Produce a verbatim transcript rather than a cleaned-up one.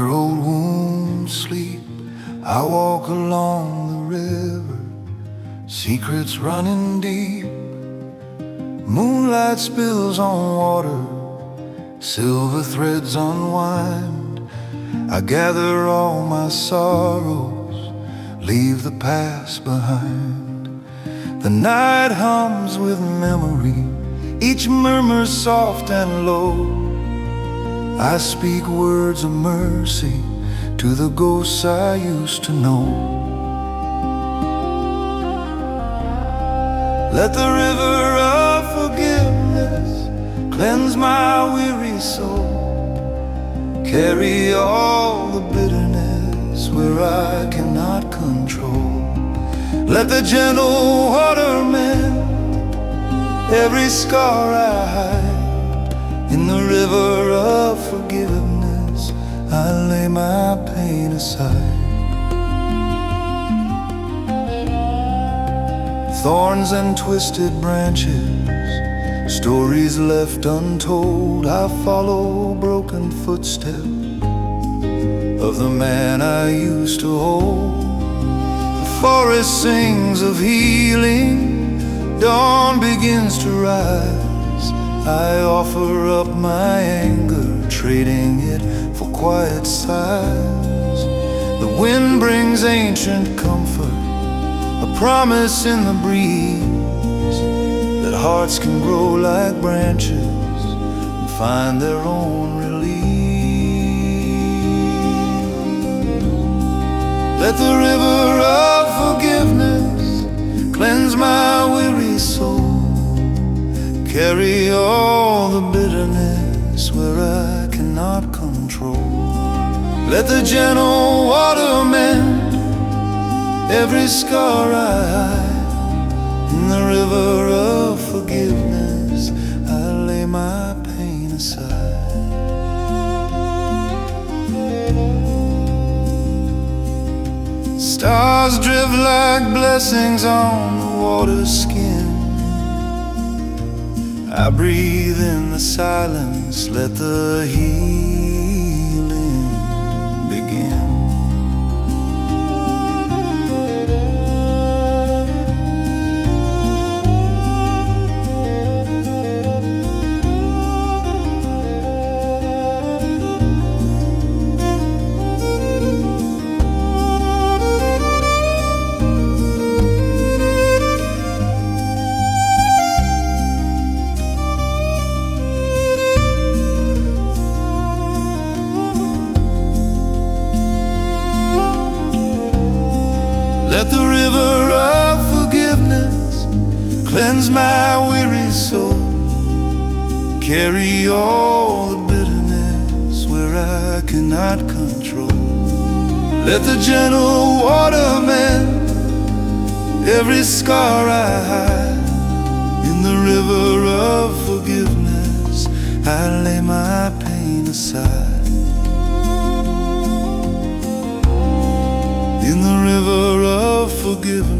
where old wounds sleep, I walk along the river, secrets running deep. Moonlight spills on water, silver threads unwind. I gather all my sorrows, leave the past behind. The night hums with memory, each murmur soft and low. I speak words of mercy to the ghosts I used to know. Let the river of forgiveness cleanse my weary soul, carry all the bitterness where I cannot control. Let the gentle water mend every scar I hide. In the river of forgiveness, I lay my pain aside. Thorns and twisted branches, stories left untold. I follow broken footsteps of the man I used to hold. The forest sings of healing, dawn begins to rise. I offer up my anger, trading it for quiet sighs. The wind brings ancient comfort, a promise in the breeze, that hearts can grow like branches and find their own relief. Let the river of forgiveness cleanse my weary soul, carry all the bitterness where I cannot control. Let the gentle water mend every scar I hide. In the river of forgiveness, I lay my pain aside. Stars drift like blessings on the water's skin. I breathe in the silence, let the healing begin. Let the river of forgiveness cleanse my weary soul, carry all the bitterness where I cannot control. Let the gentle water mend every scar I hide. In the river of forgiveness, I lay my pain aside. In the river of forgiveness,